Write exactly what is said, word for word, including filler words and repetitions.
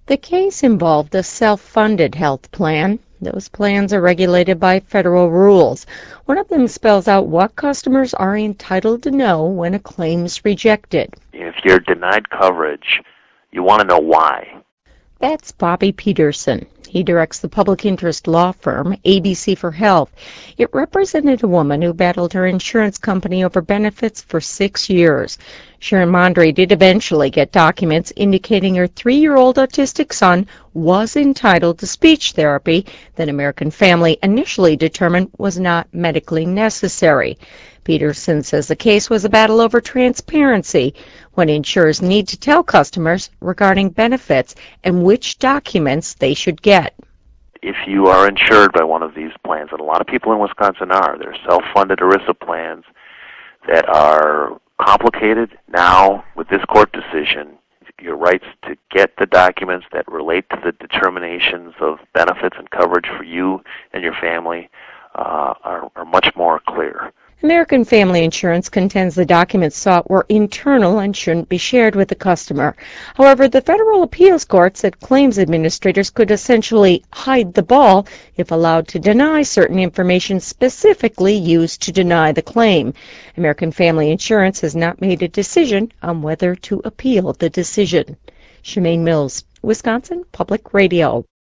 The case involved a self-funded health plan. Those plans are regulated by federal rules. One of them spells out what customers are entitled to know when a claim is rejected. If you're denied coverage, you want to know why. That's Bobby Peterson. He directs the public interest law firm A B C for Health. It represented a woman who battled her insurance company over benefits for six years. Sharon Mondry did eventually get documents indicating her three-year-old autistic son was entitled to speech therapy that American Family initially determined was not medically necessary. Peterson says the case was a battle over transparency, when insurers need to tell customers regarding benefits and which documents they should get. If you are insured by one of these plans, and a lot of people in Wisconsin are, they're self-funded ERISA plans that are complicated now with this court decision. Your rights to get the documents that relate to the determinations of benefits and coverage for you and your family uh, are, are much more clear. American Family Insurance contends the documents sought were internal and shouldn't be shared with the customer. However, the Federal Appeals Court said claims administrators could essentially hide the ball if allowed to deny certain information specifically used to deny the claim. American Family Insurance has not made a decision on whether to appeal the decision. Shemaine Mills, Wisconsin Public Radio.